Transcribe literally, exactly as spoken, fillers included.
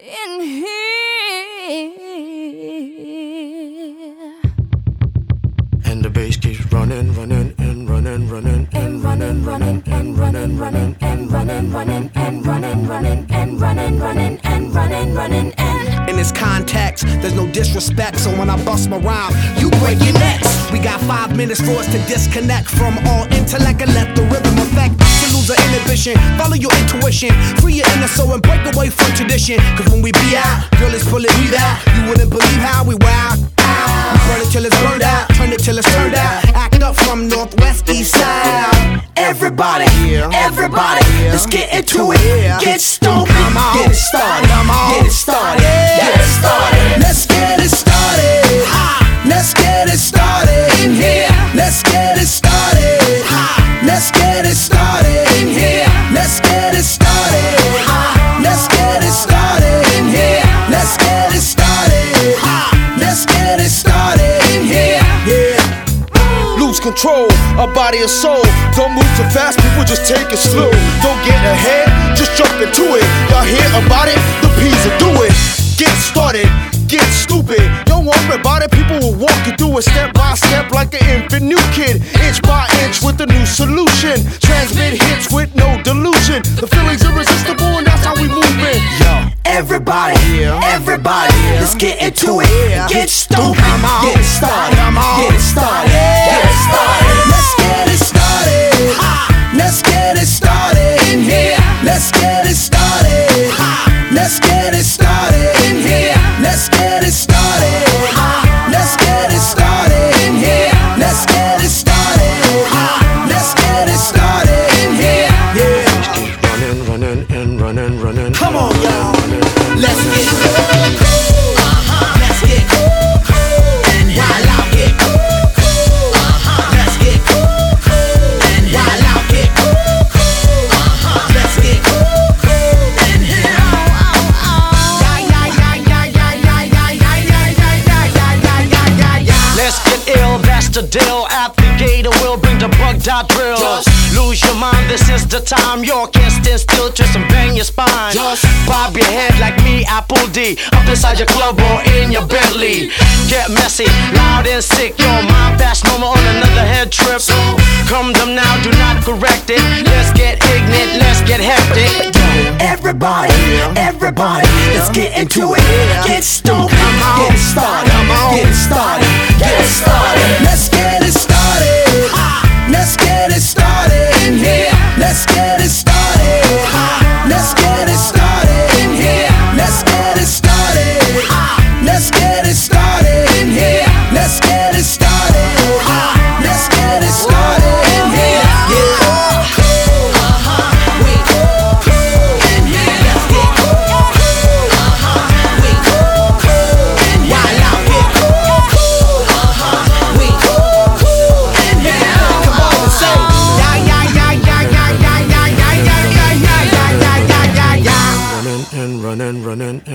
in here. And the bass keeps running, running, and running, running, and running, running, and running, running, and running, running, and running, running, and running, running, and running, running, and in this context, there's no disrespect, so when I bust my rhyme, you break your necks. We got five minutes for us to disconnect from all intellect and let the rhythm affect. To lose our inhibition, follow your intuition, free your inner soul and break away from tradition. Cause when we be out, girl, it's pulling me out. You wouldn't believe how we wow. We burn it till it's burned out, turn it till it's turned out. Act up from northwest, east side. Everybody, everybody, let's get into it. Get stoked, get it started, get it started, get it started. Let's get it started. Let's get it started in here. Let's get it started. Let's get it started in here. Let's get it started. Let's get it started in here. Let's get it started. Let's get it started in here. Yeah. Lose control, a body and soul. Don't move too fast, people just take it slow. Don't get ahead, just jump into it. Y'all hear about it? The P's will do it. Get started, get stupid. Don't worry about it, people will walk you through it step by step like an infant new kid. Inch by inch with a new solution. Transmit hits with no delusion. The feeling's irresistible and that's how we move it. Yo, everybody, everybody, let's get into it. Get stupid, get it started, get it started, get it started. Let's get it started. Let's get it started in here. Let's get it started. Let's get it started in here. Let's get it started. Let's get it started in here. Let's get it started. Let's get it started in here. Yeah. Keep running, running, and running, running. Come on, y'all. Let's get cool. Let's get cool. And while I get cool. Let's get cool. And while I get cool. Let's get cool. And let's get ill, that's the deal. Applicator will bring the bug dot drill. Just lose your mind, this is the time. You can't stand still, twist and bang your spine. Just bob your head like me, Apple D. Up inside your club or in your Bentley. Get messy, loud and sick. Your mind fast, no more on another head trip. So come them now, do not correct it. Let's get ignorant, let's get hectic. everybody, everybody, let's get into it. Get stoked, get it started, get it started, get it started. Let's get it started. Let's get it started in here. Let's get it started. Let's get it started in here. Let's get it started. Let's get it started in here. Let's get it started. Let's get it started in here. Yeah. Running, running,